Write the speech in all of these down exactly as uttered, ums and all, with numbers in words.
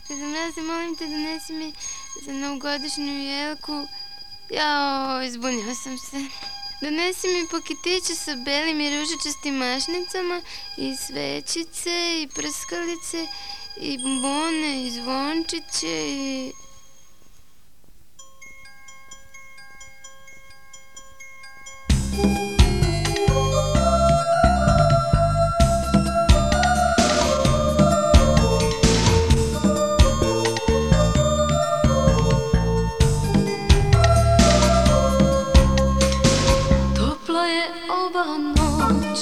Deda Mraze, molim te, donesi mi za novogodišnju jelku. Jao, izbunila sam se. Donesi mi paketiće sa belim i ružičastim mašnicama i svećice i prskalice i bombone i zvončiće i... Ova noć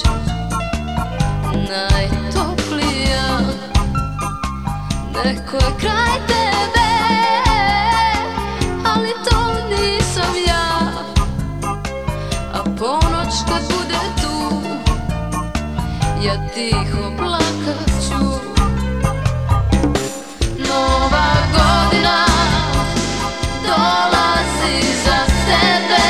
najtoplija, neko je kraj tebe, ali to nisam ja. A ponoć kad bude tu, ja tiho plakat ću. Nova godina dolazi za tebe,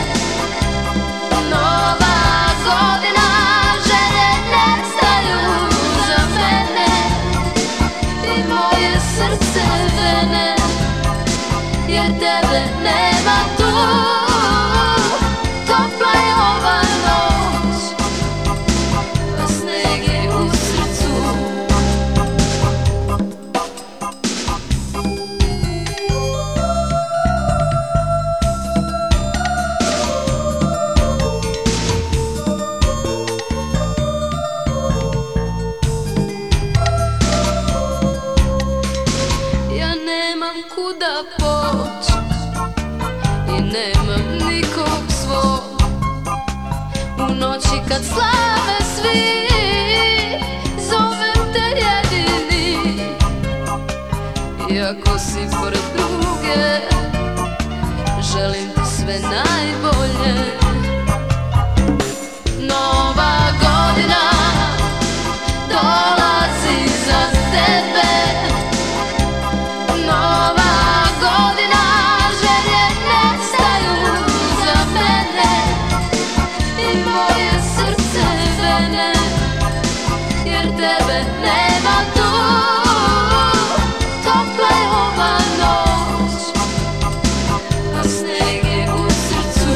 jer tebe nema tu. Topla je ova noć, a sneg je u srcu. Ja nemam kuda poć i nemam nikog svog. U noći kad slave svi, zovem te jedini. Iako si pored druge, želim ti sve najbolje. Nova godina dolazi za tebe. Tebe nema tu, topla je ova noć, a sneg je u srcu.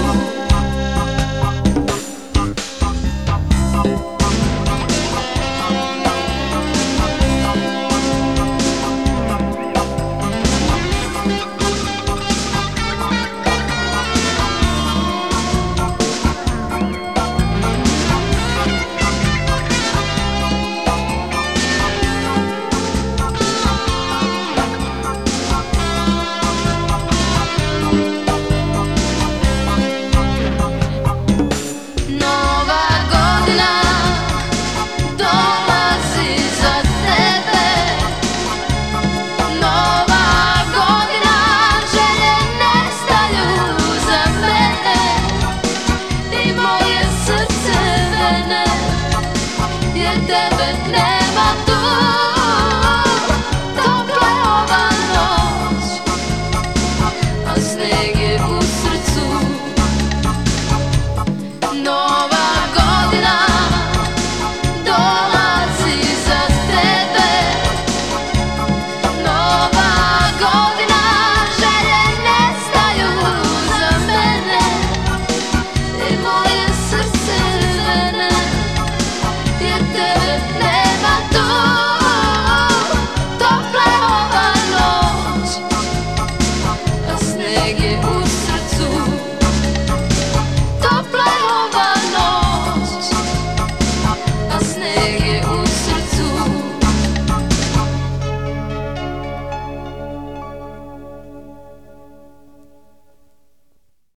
Tebe nema tu, topla je ova noć, a sneg je u srcu. Nova godina dolazi za tebe. Nova godina, želje nestaju za mene i moje srce vene, jer tebe nema tu, topla je ova noć, a sneg je u